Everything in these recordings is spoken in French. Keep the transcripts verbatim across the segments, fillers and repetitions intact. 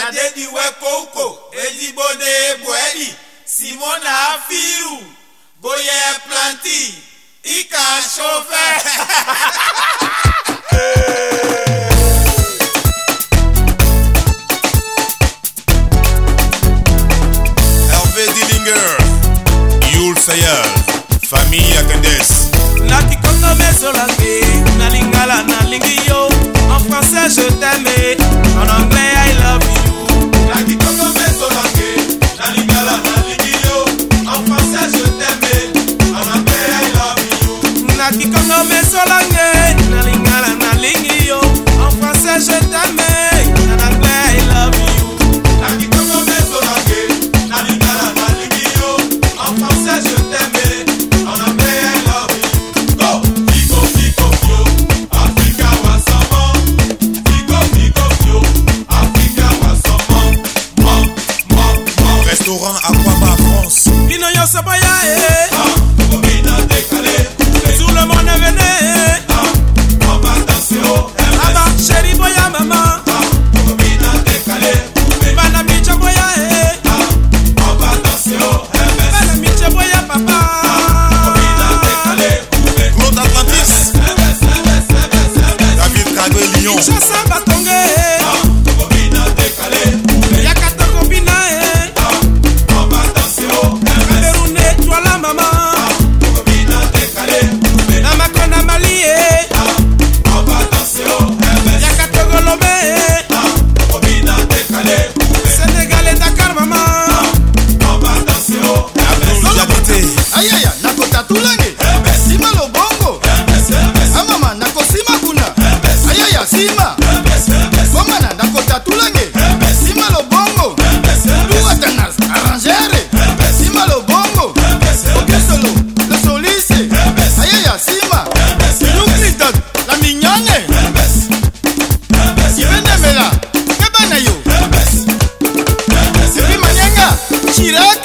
Nadedi Wekoko, Edibode Boedi, Simona Afiru, Goye Planti, Ika Chauffeur. Hervé Dillinger, Yul Sayal, Famille Akendes. Naki Kongo Mesolange, Nalingala Nalingio. En français je t'aime, en anglais I love you. Naki Kongo Mesolange, Nalingala Nalingio. En français je t'aime, en anglais I love you. Naki Kongo Mesolange, Nalingala Nalingio. En français je t'aime, en anglais I love you. Naki Kongo Mesolange, Nalingala Nalingio. En français je t'aime, en anglais I love you. Go! Fico, Fico, Fio, Africa Wasamo. Fico, Fico, Fio, Africa Wasamo. Mom, mom, mom. Restaurant Aquaba France. Pino yo sabaya eh. Ah, Comida décalée. Tout le monde est venu. Ah, on va danser au M S. Aba, chéri boya maman. Ah, Comida décalée. Bana micha boya eh. Ah, on va danser au M S. Bana micha boya papa. Comida décalée. Claude Atlantis. David Kadwe Lyon. Chassa batonge eh. Ah, Comida décalée. Yakata kombina eh. Ah, on va danser au M S. Camerounais, toi la maman. Ah, Comida décalée. Namakona Mali eh. Ah, on va danser au M S. Yakata Golomé eh. Ah, Comida décalée. Sénégalais Dakar maman. On va danser au M S. Abdul Jabité. Ayaya, nakota tulange. Sima lo bongo. Amama, nakosima kuna. Ayaya, sima. Komana, nakota tulange. Sima lo bongo. Luatanas, arrangere. Sima lo bongo. Okesolo, le soliste. Ayaya, sima. Nucliton, la mignonne. Ibenemela, kebana yo. Sepi manyanga, chirake.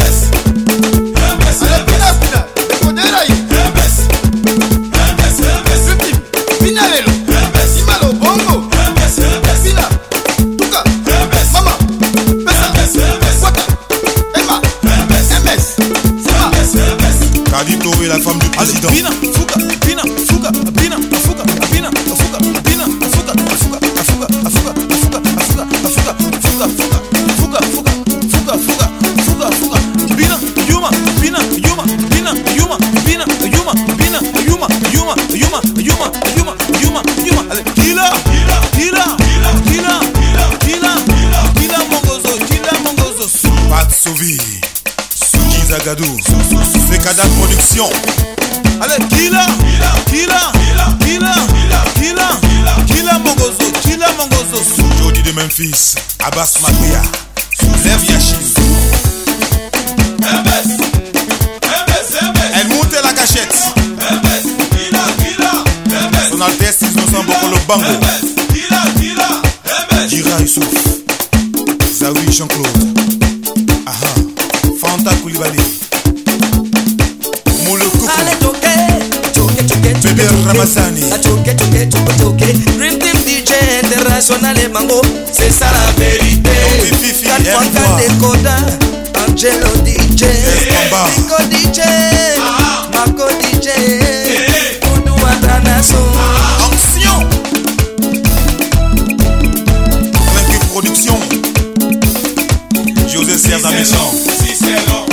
Kadito est la femme du président. Bina, fuka, bina, fuka, bina, fuka, bina, fuka, bina, fuka, fuka, fuka, fuka, fuka, fuka, fuka, fuka, fuka, fuka, fuka, fuka, fuka, fuka, bina, yuma, bina, yuma, bina, yuma, bina, yuma, bina, yuma, yuma, yuma, yuma, yuma, yuma, yuma. Allez, kila, kila, kila, kila, kila, kila, mongozo, kila, mongozo. Pat Sauvi, Suki Zagadou, Fekada Production. Allez, kila, kila, kila, kila, kila, mongozo, kila, mongozo. Jody de Memphis, Abbas Makia, Lev Yachim. Elle monte la cachette. Son Altesse Innocent Bokolo Bango. Jira Youssouf, Zawi Jean-Claude. Aha, Fanta Koulibaly. Moule Koukou. Bébé Ramazani. Dream Team D J International et Mango, c'est ça la vérité. quatre fois Decoda, Angelo D J, Nico D J, Marco D J, Koudou Adranasso. Action. Vaincu Production. José Serge Méchant.